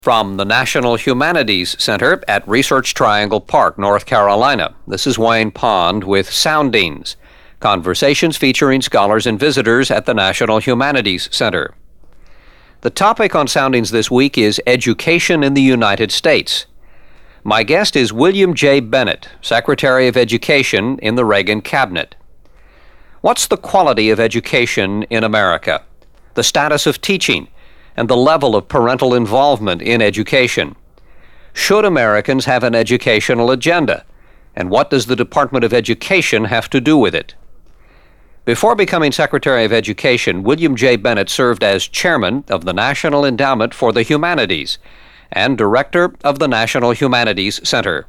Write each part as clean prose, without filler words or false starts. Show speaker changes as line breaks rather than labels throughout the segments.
From the National Humanities Center at Research Triangle Park, North Carolina, this is Wayne Pond with Soundings, conversations featuring scholars and visitors at the National Humanities Center. The topic on Soundings this week is education in the United States. My guest is William J. Bennett, Secretary of Education in the Reagan Cabinet. What's the quality of education in America? The status of teaching? And the level of parental involvement in education. Should Americans have an educational agenda? And what does the Department of Education have to do with it? Before becoming Secretary of Education, William J. Bennett served as Chairman of the National Endowment for the Humanities and Director of the National Humanities Center.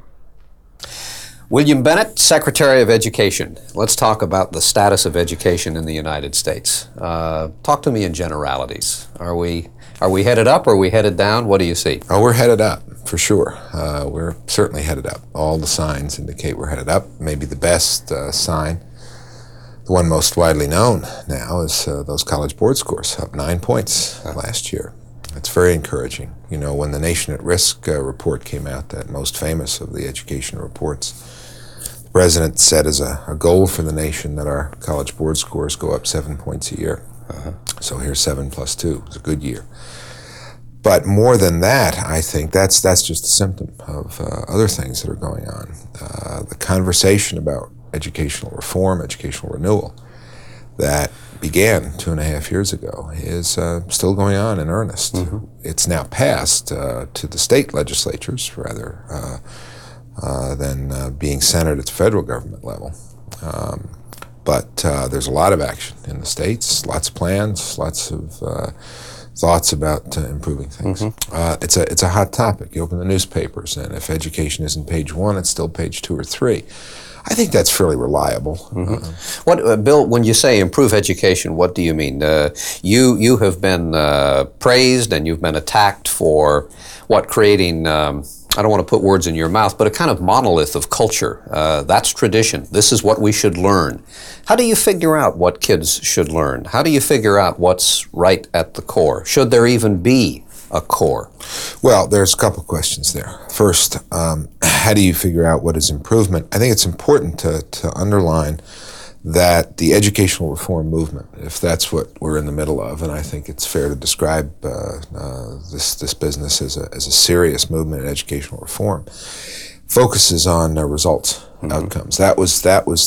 William Bennett, Secretary of Education. Let's talk about the status of education in the United States. Talk to me in generalities. Are we headed up or are we headed down? What do you see?
Oh, we're headed up, for sure. We're certainly headed up. All the signs indicate we're headed up. Maybe the best sign, the one most widely known now, is those college board scores, up 9 points last year. It's very encouraging. You know, when the Nation at Risk report came out, that most famous of the education reports, the president said as a goal for the nation that our college board scores go up 7 points a year. So here's 7 plus 2. It's a good year. But more than that, I think that's just a symptom of other things that are going on. The conversation about educational reform, educational renewal, that began 2.5 years ago is still going on in earnest. Mm-hmm. It's now passed to the state legislatures rather than being centered at the federal government level. But there's a lot of action in the states, lots of plans, lots of thoughts about improving things. Mm-hmm. It's a hot topic. You open the newspapers, and if education isn't page 1, it's still page 2 or 3. I think that's fairly reliable. Mm-hmm.
Bill, when you say improve education, what do you mean? You have been praised and you've been attacked for creating, I don't want to put words in your mouth, but a kind of monolith of culture. That's tradition. This is what we should learn. How do you figure out what kids should learn? How do you figure out what's right at the core? Should there even be a core?
Well, there's a couple questions there. First, how do you figure out what is improvement? I think it's important to underline that the educational reform movement, if that's what we're in the middle of, and I think it's fair to describe this business as a serious movement in educational reform, focuses on results, outcomes. That was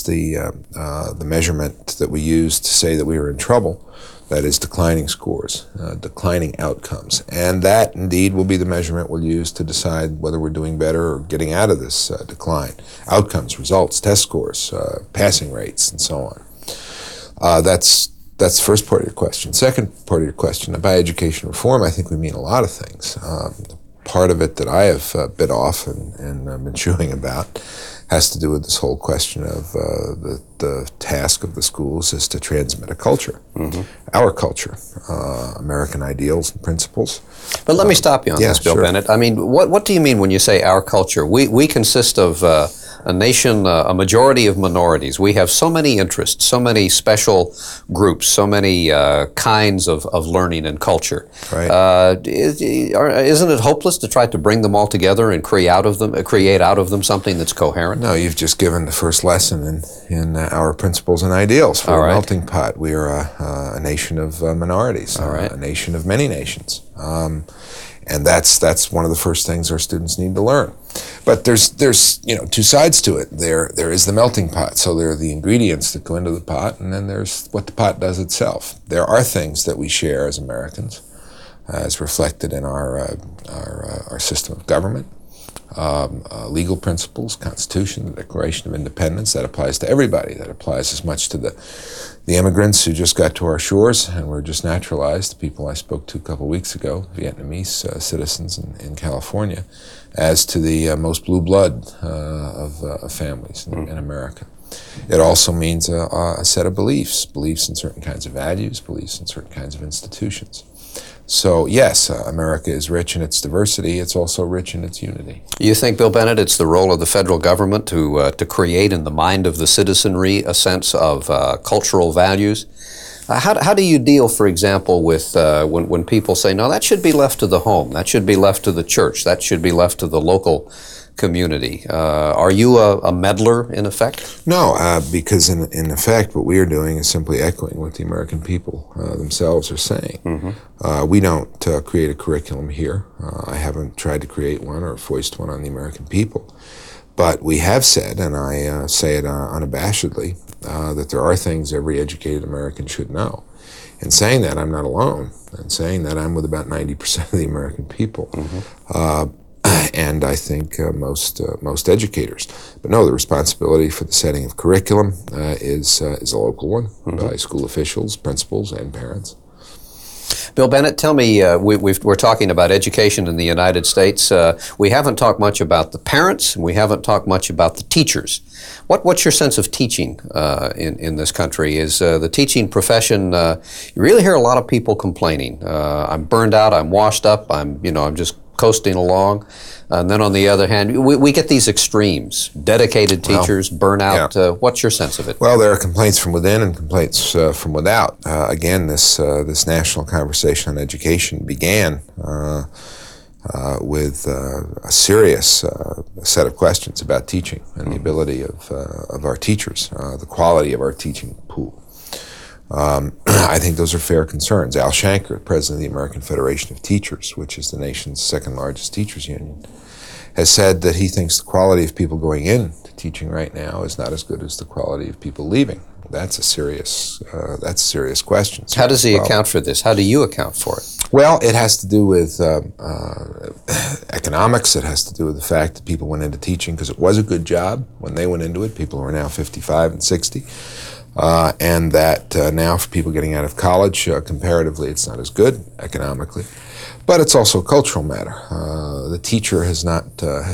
the measurement that we used to say that we were in trouble. That is declining scores, declining outcomes. And that, indeed, will be the measurement we'll use to decide whether we're doing better or getting out of this decline. Outcomes, results, test scores, passing rates, and so on. That's the first part of your question. Second part of your question, by education reform, I think we mean a lot of things. Part of it that I have bit off and been chewing about has to do with this whole question of the task of the schools is to transmit a culture, our culture, American ideals and principles.
But let me stop you on this, Bill Bennett. I mean, what do you mean when you say our culture? We consist of a nation, a majority of minorities. We have so many interests, so many special groups, so many kinds of learning and culture.
Right.
Isn't it hopeless to try to bring them all together and create out of them something that's coherent?
No, you've just given the first lesson in our principles and ideals for a melting pot. We are a nation of minorities, a nation of many nations. And that's one of the first things our students need to learn. But there's two sides to it. There is the melting pot. So there are the ingredients that go into the pot, and then there's what the pot does itself. There are things that we share as Americans, as reflected in our system of government, legal principles, Constitution, the Declaration of Independence. That applies to everybody. That applies as much to the immigrants who just got to our shores and were just naturalized, the people I spoke to a couple weeks ago, Vietnamese citizens in California, as to the most blue blood of families in America. It also means a set of beliefs in certain kinds of values, beliefs in certain kinds of institutions. So yes, America is rich in its diversity. It's also rich in its unity.
You think, Bill Bennett, it's the role of the federal government to create in the mind of the citizenry a sense of cultural values? How do you deal, for example, with when people say, no, that should be left to the home, that should be left to the church, that should be left to the local community? Are you a meddler, in effect?
No, because in effect, what we are doing is simply echoing what the American people themselves are saying. We don't create a curriculum here. I haven't tried to create one or foist one on the American people. But we have said, and I say it unabashedly, that there are things every educated American should know. In saying that, I'm not alone. In saying that, I'm with about 90% of the American people. And I think most educators. But no, the responsibility for the setting of curriculum is a local one by school officials, principals, and parents.
Bill Bennett, tell me, we're talking about education in the United States. We haven't talked much about the parents, and we haven't talked much about the teachers. What's your sense of teaching in this country? Is the teaching profession, you really hear a lot of people complaining. I'm burned out, I'm washed up, I'm just coasting along. And then on the other hand, we get these extremes, dedicated teachers, burnout.
Yeah.
What's your sense of it?
Well, there are complaints from within and complaints from without. Again, this national conversation on education began with a serious set of questions about teaching and the ability of our teachers, the quality of our teaching pool. I think those are fair concerns. Al Shanker, president of the American Federation of Teachers, which is the nation's second largest teachers union, has said that he thinks the quality of people going into teaching right now is not as good as the quality of people leaving. That's a serious question.
How does he account for this? How do you account for it?
Well, it has to do with economics. It has to do with the fact that people went into teaching because it was a good job when they went into it, people who are now 55 and 60. And that now for people getting out of college, comparatively, it's not as good economically, but it's also a cultural matter. The teacher has not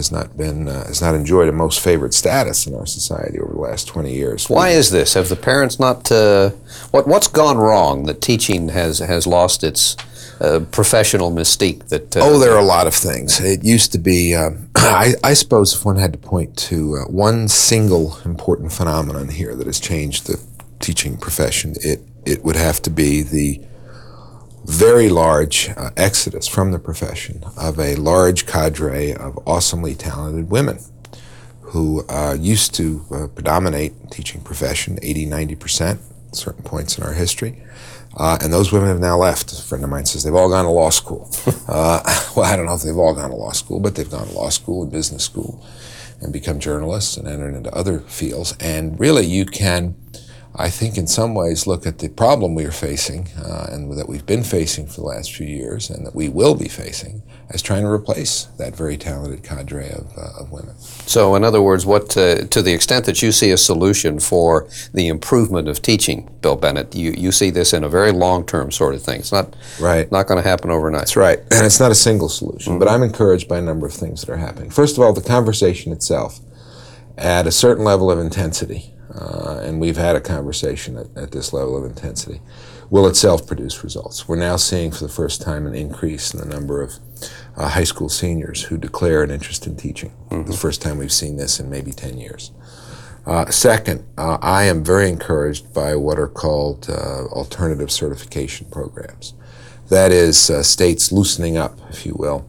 enjoyed a most favored status in our society over the last 20 years.
Why is this? Have the parents not? What's gone wrong that teaching has lost its professional mystique?
There are a lot of things. It used to be. I suppose if one had to point to one single important phenomenon here that has changed the teaching profession, it would have to be the very large exodus from the profession of a large cadre of awesomely talented women who used to predominate the teaching profession, 80-90% at certain points in our history. And those women have now left. A friend of mine says they've all gone to law school. Well, I don't know if they've all gone to law school, but they've gone to law school and business school and become journalists and entered into other fields. And really you can, I think, in some ways look at the problem we are facing and that we've been facing for the last few years and that we will be facing as trying to replace that very talented cadre of women.
So in other words, what to the extent that you see a solution for the improvement of teaching, Bill Bennett, you see this in a very long-term sort of thing. It's not going to happen overnight.
That's right. And it's not a single solution, but I'm encouraged by a number of things that are happening. First of all, the conversation itself at a certain level of intensity, and we've had a conversation at this level of intensity, will itself produce results. We're now seeing for the first time an increase in the number of high school seniors who declare an interest in teaching. The first time we've seen this in maybe 10 years. Second, I am very encouraged by what are called alternative certification programs. That is states loosening up, if you will,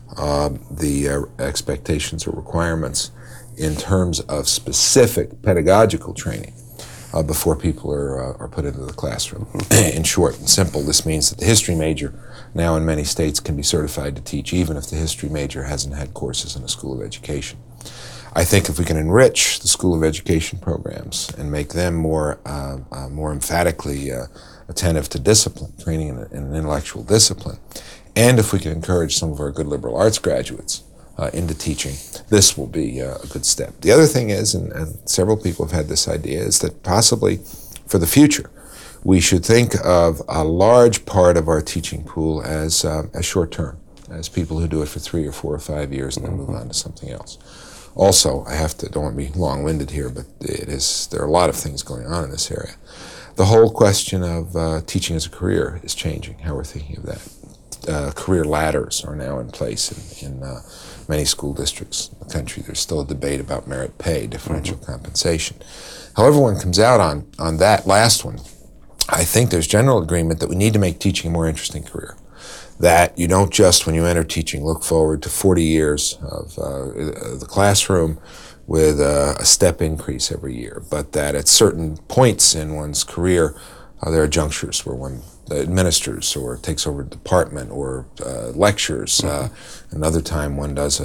the expectations or requirements in terms of specific pedagogical training before people are put into the classroom. In short and simple, this means that the history major now in many states can be certified to teach even if the history major hasn't had courses in a school of education. I think if we can enrich the school of education programs and make them more emphatically attentive to discipline, training in an intellectual discipline, and if we can encourage some of our good liberal arts graduates into teaching, this will be a good step. The other thing is, and several people have had this idea, is that possibly for the future, we should think of a large part of our teaching pool as short-term, as people who do it for 3 or 4 or 5 years and then move on to something else. Also, don't want to be long-winded here, but there are a lot of things going on in this area. The whole question of teaching as a career is changing, how we're thinking of that. Career ladders are now in place in many school districts in the country. There's still a debate about merit pay, differential compensation. However one comes out on that last one, I think there's general agreement that we need to make teaching a more interesting career. That you don't just, when you enter teaching, look forward to 40 years of the classroom with a step increase every year, but that at certain points in one's career, there are junctures where one administers or takes over a department or lectures. Another time one does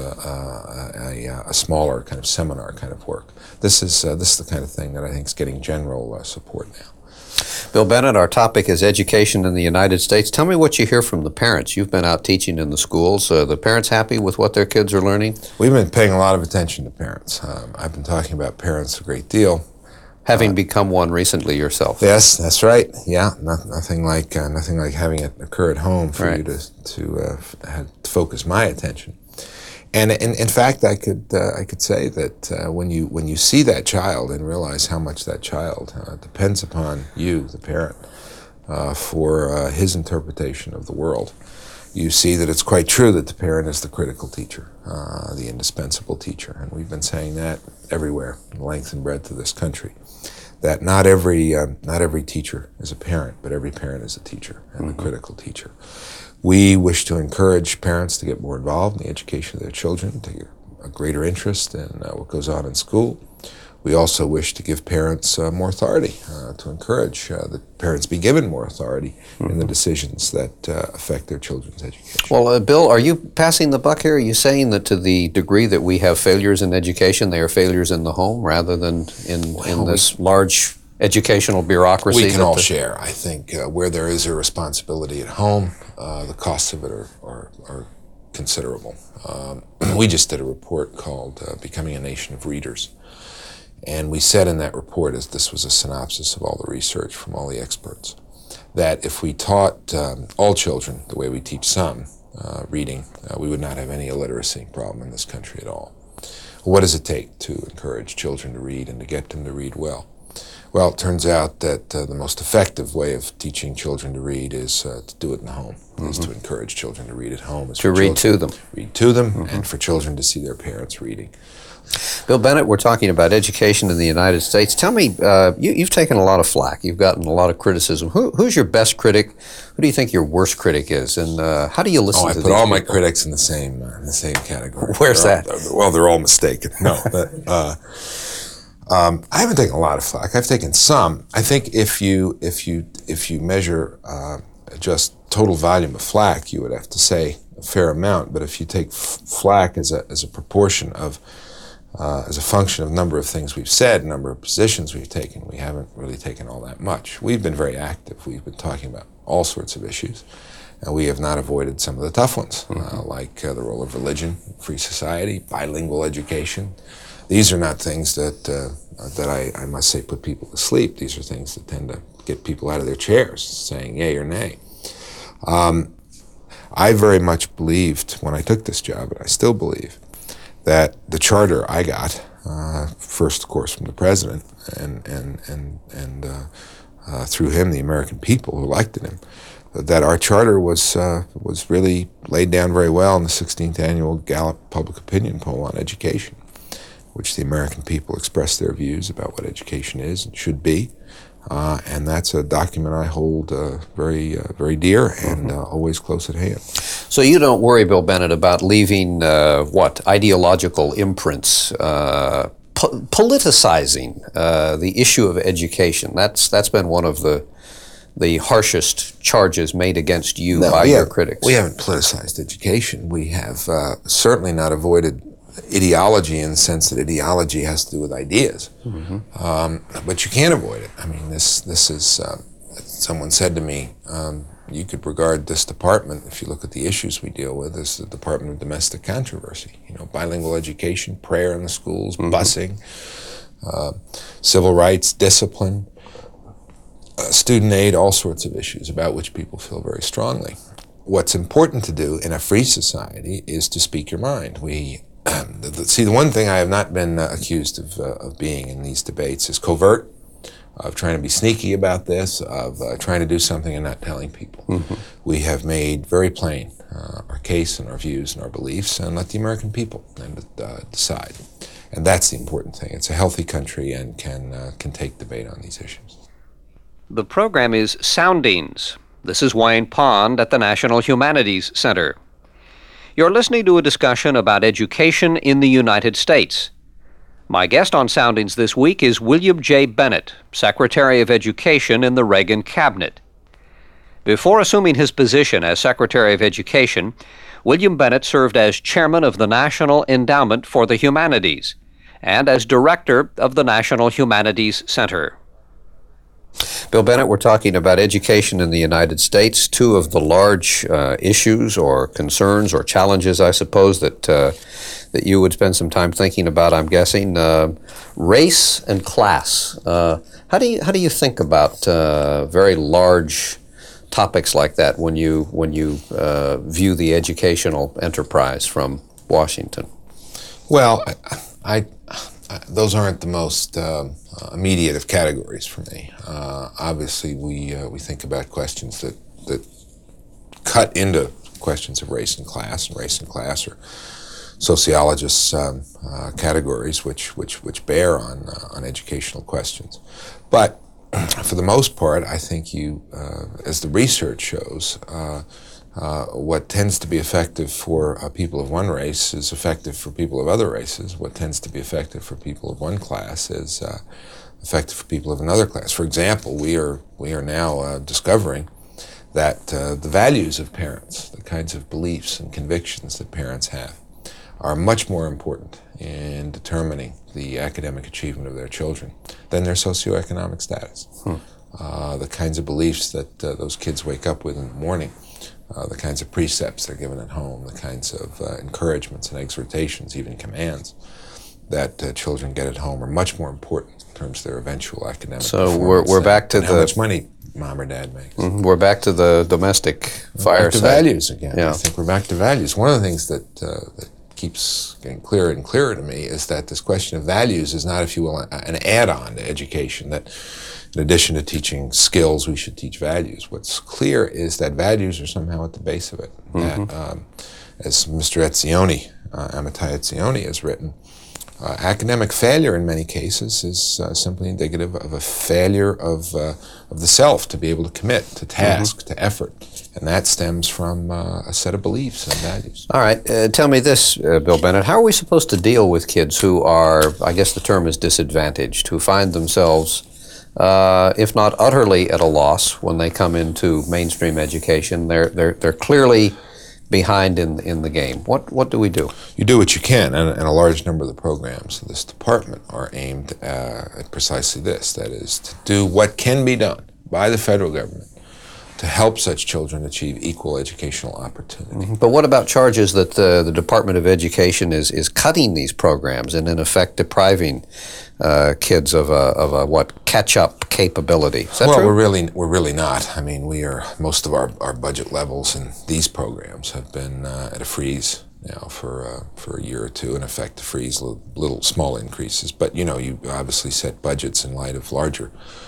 a smaller kind of seminar kind of work. This is the kind of thing that I think is getting general support now.
Bill Bennett, our topic is education in the United States. Tell me what you hear from the parents. You've been out teaching in the schools. The parents happy with what their kids are learning?
We've been paying a lot of attention to parents. I've been talking about parents a great deal.
Having become one recently yourself.
Yes, that's right. Yeah, nothing like having it occur at home for you to focus my attention. And in fact, I could say that when you see that child and realize how much that child depends upon you, the parent, for his interpretation of the world, you see that it's quite true that the parent is the critical teacher, the indispensable teacher. And we've been saying that everywhere, the length and breadth of this country, that not every teacher is a parent, but every parent is a teacher and a critical teacher. We wish to encourage parents to get more involved in the education of their children, to get a greater interest in what goes on in school. We also wish to give parents more authority, to encourage that parents be given more authority in the decisions that affect their children's education.
Well, Bill, are you passing the buck here? Are you saying that to the degree that we have failures in education, they are failures in the home rather than in this large educational bureaucracy?
We can all share. I think where there is a responsibility at home, the costs of it are considerable. We just did a report called Becoming a Nation of Readers. And we said in that report, as this was a synopsis of all the research from all the experts, that if we taught all children the way we teach some reading, we would not have any illiteracy problem in this country at all. What does it take to encourage children to read and to get them to read well? Well, it turns out that the most effective way of teaching children to read is to do it in the home, is to encourage children to read at home.
To read to them.
Read to them, and for children to see their parents reading.
Bill Bennett, we're talking about education in the United States. Tell me, you've taken a lot of flack. You've gotten a lot of criticism. Who's your best critic? Who do you think your worst critic is? And how do you listen to these people?
I put all my critics in the same category.
Where's that?
They're all mistaken. No, but, I haven't taken a lot of flack. I've taken some. I think if you measure just total volume of flack, you would have to say a fair amount. But if you take flack as a proportion of as a function of number of things we've said, number of positions we've taken, we haven't really taken all that much. We've been very active. We've been talking about all sorts of issues, and we have not avoided some of the tough ones, like the role of religion, free society, bilingual education. These are not things that I must say put people to sleep. These are things that tend to get people out of their chairs, saying yay or nay. I very much believed when I took this job, and I still believe, that the charter I got, first of course from the president, and through him the American people who elected him, that our charter was really laid down very well in the 16th annual Gallup Public Opinion Poll on education, which the American people expressed their views about what education is and should be. And that's a document I hold very dear and always close at hand.
So you don't worry, Bill Bennett, about leaving ideological imprints, politicizing the issue of education. That's been one of the harshest charges made against you by your critics.
We haven't politicized education. We have certainly not avoided ideology in the sense that ideology has to do with ideas. But you can't avoid it. I mean, this is, someone said to me, you could regard this department, if you look at the issues we deal with, as the Department of Domestic Controversy. You know, bilingual education, prayer in the schools, busing, civil rights, discipline, student aid, all sorts of issues about which people feel very strongly. What's important to do in a free society is to speak your mind. See, the one thing I have not been accused of being in these debates is covert, of trying to be sneaky about this, of trying to do something and not telling people. We have made very plain our case and our views and our beliefs, and let the American people decide. And that's the important thing. It's a healthy country and can take debate on these issues.
The program is Soundings. This is Wayne Pond at the National Humanities Center. You're listening to a discussion about education in the United States. My guest on Soundings this week is William J. Bennett, Secretary of Education in the Reagan Cabinet. Before assuming his position as Secretary of Education, William Bennett served as Chairman of the National Endowment for the Humanities and as Director of the National Humanities Center. Bill Bennett, we're talking about education in the United States. Two of the large issues or concerns or challenges, I suppose, that you would spend some time thinking about, I'm guessing, race and class. How do you think about very large topics like that when you view the educational enterprise from Washington?
Well, those aren't the most immediate of categories for me. Obviously, we think about questions that cut into questions of race and class are sociologists' categories which bear on educational questions. But for the most part, I think as the research shows, what tends to be effective for people of one race is effective for people of other races. What tends to be effective for people of one class is effective for people of another class. For example, we are now discovering that the values of parents, the kinds of beliefs and convictions that parents have, are much more important in determining the academic achievement of their children than their socioeconomic status. The kinds of beliefs that those kids wake up with in the morning, the kinds of precepts they're given at home, the kinds of encouragements and exhortations, even commands, that children get at home are much more important in terms of their eventual academic performance.
So we're back to
how much money mom or dad makes.
We're back to the domestic fireside.
Back to values again.
Yeah.
I think we're back to values. One of the things that keeps getting clearer and clearer to me is that this question of values is not, if you will, an add-on to education, that in addition to teaching skills, we should teach values. What's clear is that values are somehow at the base of it. That, as Mr. Etzioni, Amitai Etzioni has written, academic failure in many cases is simply indicative of a failure of the self to be able to commit to task, to effort. And that stems from a set of beliefs and values.
All right. Tell me this, Bill Bennett. How are we supposed to deal with kids who are, I guess the term is disadvantaged, who find themselves, if not utterly at a loss when they come into mainstream education? They're clearly behind in the game. What do we do?
You do what you can, and a large number of the programs of this department are aimed at precisely this, that is, to do what can be done by the federal government to help such children achieve equal educational opportunity.
But what about charges that the Department of Education is cutting these programs and in effect depriving kids of a catch-up capability? Is that true?
We're really not. I mean, most of our budget levels in these programs have been at a freeze now for a year or two. In effect, to freeze little small increases. But you obviously set budgets in light of larger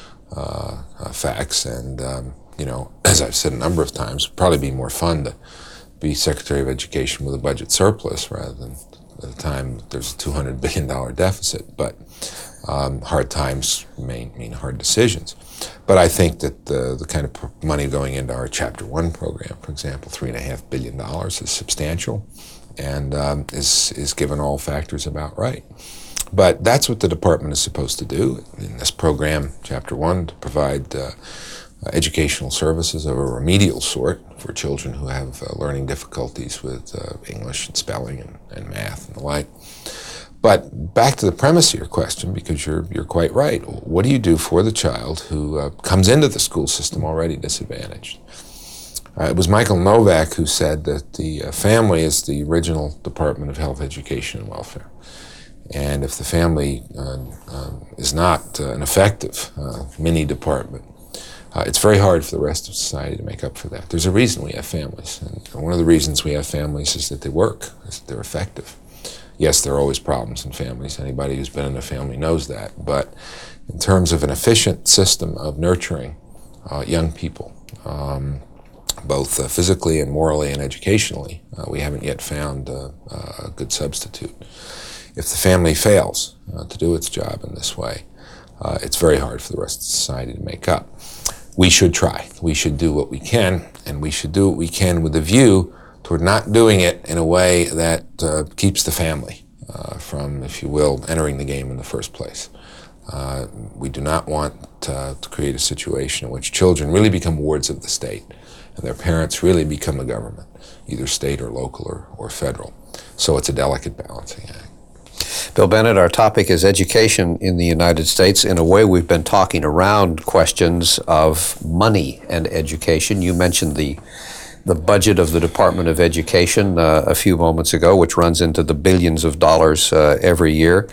facts, and as I've said a number of times, it'd probably be more fun to be Secretary of Education with a budget surplus rather than at the time there's a $200 billion deficit. But hard times mean hard decisions. But I think that the kind of money going into our Chapter 1 program, for example, $3.5 billion is substantial and is given all factors about right. But that's what the department is supposed to do in this program, Chapter 1, to provide educational services of a remedial sort for children who have learning difficulties with English and spelling and math and the like. But back to the premise of your question, because you're quite right. What do you do for the child who comes into the school system already disadvantaged? It was Michael Novak who said that the family is the original Department of Health, Education, and Welfare. And if the family is not an effective mini department, it's very hard for the rest of society to make up for that. There's a reason we have families, and one of the reasons we have families is that they work, is that they're effective. Yes, there are always problems in families. Anybody who's been in a family knows that. But in terms of an efficient system of nurturing young people, both physically and morally and educationally, we haven't yet found a good substitute. If the family fails to do its job in this way, it's very hard for the rest of society to make up. we should try. We should do what we can, and we should do what we can with a view toward not doing it in a way that keeps the family from, if you will, entering the game in the first place. We do not want to create a situation in which children really become wards of the state and their parents really become the government, either state or local or federal. So it's a delicate balancing act.
Bill Bennett, our topic is education in the United States. In a way, we've been talking around questions of money and education. You mentioned the budget of the Department of Education a few moments ago, which runs into the billions of dollars every year.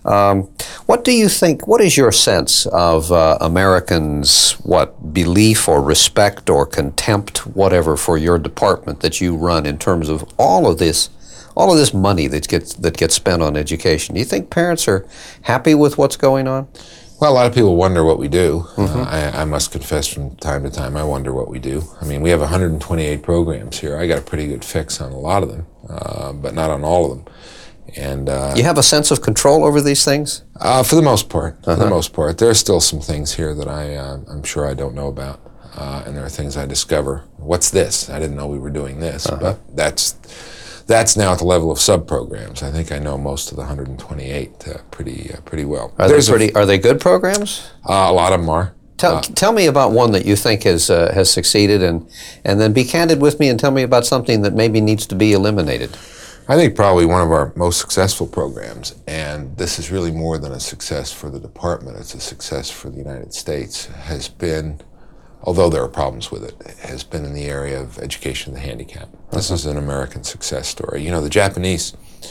What do you think, what is your sense of Americans' belief or respect or contempt, whatever, for your department that you run in terms of all of this money that gets spent on education? Do you think parents are happy with what's going on?
Well, a lot of people wonder what we do. I must confess from time to time I wonder what we do. I mean, we have 128 programs here. I got a pretty good fix on a lot of them, but not on all of them. And
you have a sense of control over these things?
For the most part. For the most part. There are still some things here that I'm sure I don't know about, and there are things I discover. What's this? I didn't know we were doing this, but that's now at the level of sub-programs. I think I know most of the 128 pretty well.
Are they good programs?
A lot of them are.
Tell me about one that you think has succeeded, and then be candid with me and tell me about something that maybe needs to be eliminated.
I think probably one of our most successful programs, and this is really more than a success for the department, it's a success for the United States, has been, although there are problems with it, has been in the area of education of the handicapped. This is an American success story. You know, the Japanese,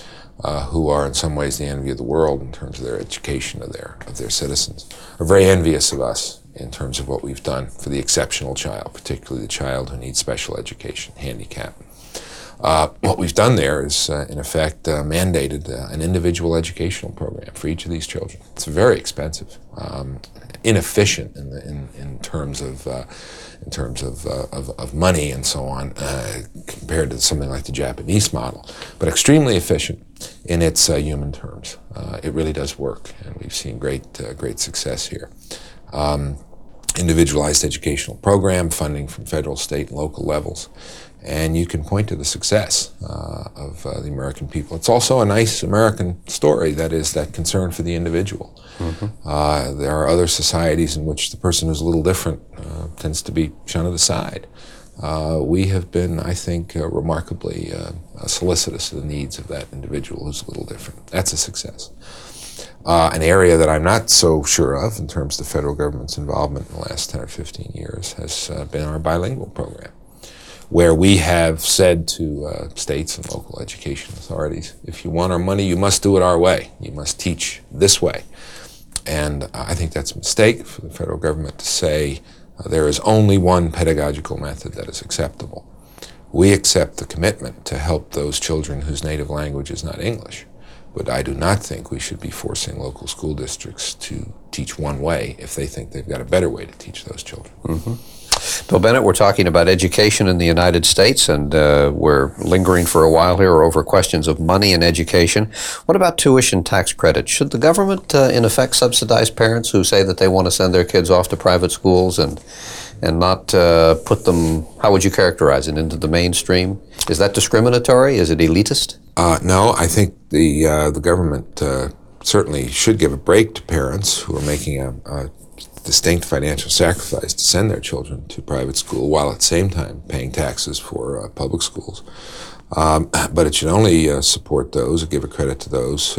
who are in some ways the envy of the world in terms of their education of their citizens, are very envious of us in terms of what we've done for the exceptional child, particularly the child who needs special education, handicap. What we've done there is, in effect, mandated an individual educational program for each of these children. It's very expensive, inefficient in terms of money and so on, compared to something like the Japanese model, but extremely efficient in its human terms. It really does work, and we've seen great success here. Individualized educational program, funding from federal, state, and local levels. And you can point to the success of the American people. It's also a nice American story, that is, that concern for the individual. There are other societies in which the person who's a little different tends to be shunned aside. We have been, I think, remarkably solicitous of the needs of that individual who's a little different. That's a success. An area that I'm not so sure of in terms of the federal government's involvement in the last 10 or 15 years has been our bilingual program, where we have said to states and local education authorities, if you want our money, you must do it our way. You must teach this way. And I think that's a mistake for the federal government to say there is only one pedagogical method that is acceptable. We accept the commitment to help those children whose native language is not English, but I do not think we should be forcing local school districts to teach one way if they think they've got a better way to teach those children.
Bill Bennett, we're talking about education in the United States, and we're lingering for a while here over questions of money and education. What about tuition tax credit? Should the government, in effect, subsidize parents who say that they want to send their kids off to private schools and not put them, how would you characterize it, into the mainstream? Is that discriminatory? Is it elitist?
No, I think the government certainly should give a break to parents who are making a distinct financial sacrifice to send their children to private school while at the same time paying taxes for public schools. But it should only support those or give a credit to those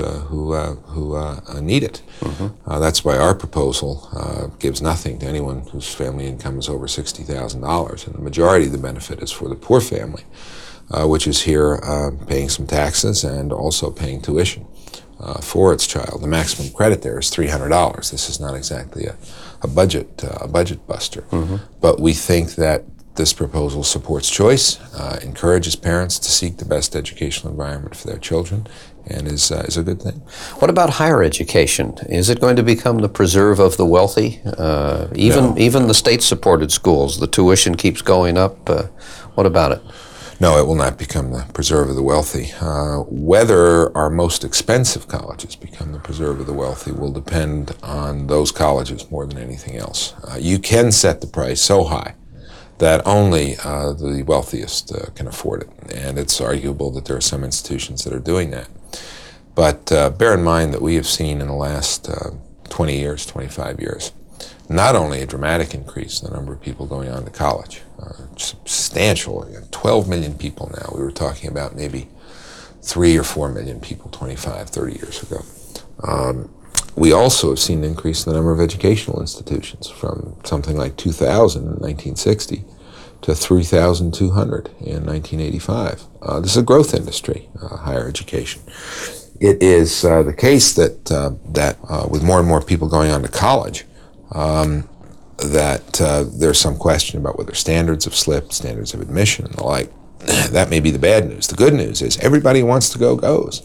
who need it. That's why our proposal gives nothing to anyone whose family income is over $60,000, and the majority of the benefit is for the poor family, which is here paying some taxes and also paying tuition for its child. The maximum credit there is $300. This is not exactly a budget buster, but we think that this proposal supports choice, encourages parents to seek the best educational environment for their children, and is a good thing.
What about higher education? Is it going to become the preserve of the wealthy? Even the state-supported schools, the tuition keeps going up. What about it?
No, it will not become the preserve of the wealthy. Whether our most expensive colleges become the preserve of the wealthy will depend on those colleges more than anything else. You can set the price so high that only the wealthiest can afford it, and it's arguable that there are some institutions that are doing that. But bear in mind that we have seen in the last 20 years, 25 years, not only a dramatic increase in the number of people going on to college, substantial, 12 million people now. We were talking about maybe 3 or 4 million people 25, 30 years ago. We also have seen an increase in the number of educational institutions from something like 2,000 in 1960 to 3,200 in 1985. This is a growth industry, higher education. It is the case that with more and more people going on to college, that there's some question about whether standards have slipped, standards of admission and the like. That may be the bad news. The good news is everybody who wants to go goes.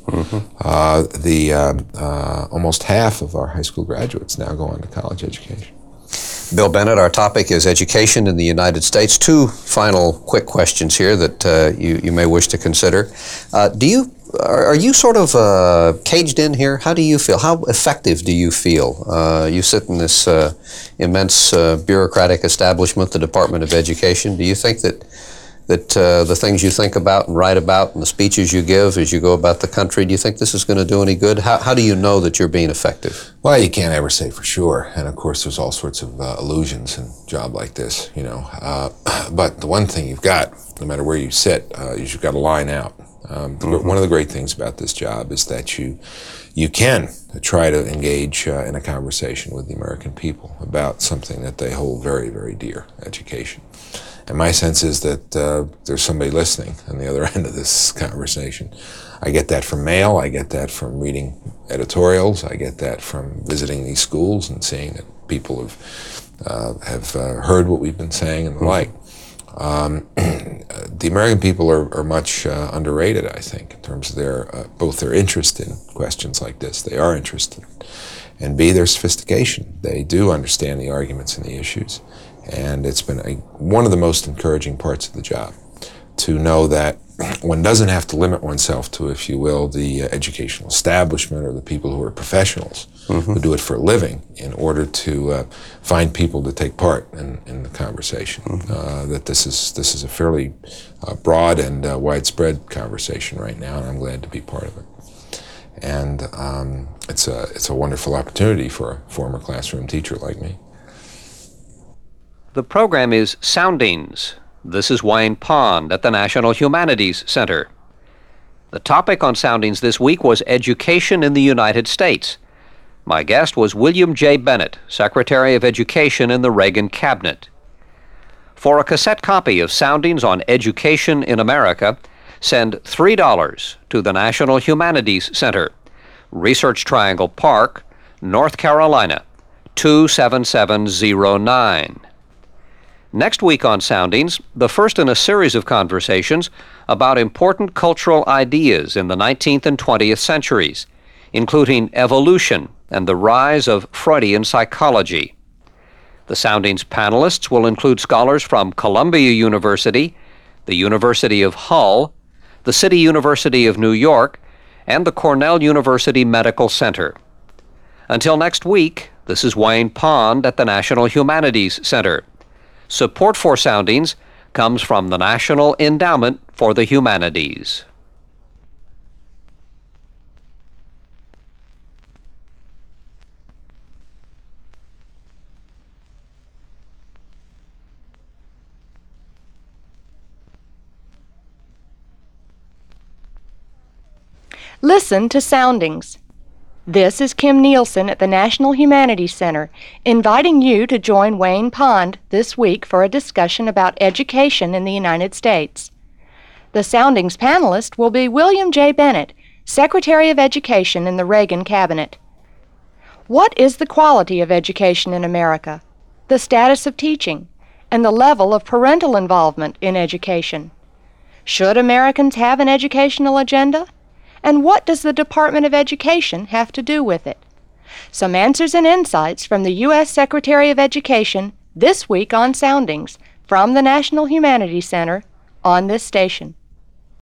Almost half of our high school graduates now go on to college education.
Bill Bennett, our topic is education in the United States. Two final quick questions here that you may wish to consider. Are you sort of caged in here? How do you feel? How effective do you feel? You sit in this immense bureaucratic establishment, the Department of Education. Do you think that the things you think about and write about and the speeches you give as you go about the country, do you think this is going to do any good? How do you know that you're being effective?
Well, you can't ever say for sure. And of course, there's all sorts of illusions in a job like this, you know. But the one thing you've got, no matter where you sit, is you've got to line out. One of the great things about this job is that you can try to engage in a conversation with the American people about something that they hold very, very dear, education. And my sense is that there's somebody listening on the other end of this conversation. I get that from mail, I get that from reading editorials, I get that from visiting these schools and seeing that people have heard what we've been saying and the like. The American people are much underrated, I think, in terms of their both their interest in questions like this. They are interested, and B, their sophistication. They do understand the arguments and the issues, and it's been one of the most encouraging parts of the job to know that one doesn't have to limit oneself to, if you will, the educational establishment or the people who are professionals who do it for a living in order to find people to take part in the conversation. That this is a fairly broad and widespread conversation right now, and I'm glad to be part of it. And it's a wonderful opportunity for a former classroom teacher like me.
The program is Soundings. This is Wayne Pond at the National Humanities Center. The topic on Soundings this week was education in the United States. My guest was William J. Bennett, Secretary of Education in the Reagan Cabinet. For a cassette copy of Soundings on Education in America, send $3 to the National Humanities Center, Research Triangle Park, North Carolina, 27709. Next week on Soundings, the first in a series of conversations about important cultural ideas in the 19th and 20th centuries, including evolution and the rise of Freudian psychology. The Soundings panelists will include scholars from Columbia University, the University of Hull, the City University of New York, and the Cornell University Medical Center. Until next week, this is Wayne Pond at the National Humanities Center. Support for Soundings comes from the National Endowment for the Humanities.
Listen to Soundings. This is Kim Nielsen at the National Humanities Center, inviting you to join Wayne Pond this week for a discussion about education in the United States. The Soundings panelist will be William J. Bennett, Secretary of Education in the Reagan Cabinet. What is the quality of education in America, the status of teaching, and the level of parental involvement in education? Should Americans have an educational agenda? And what does the Department of Education have to do with it? Some answers and insights from the U.S. Secretary of Education this week on Soundings from the National Humanities Center on this station.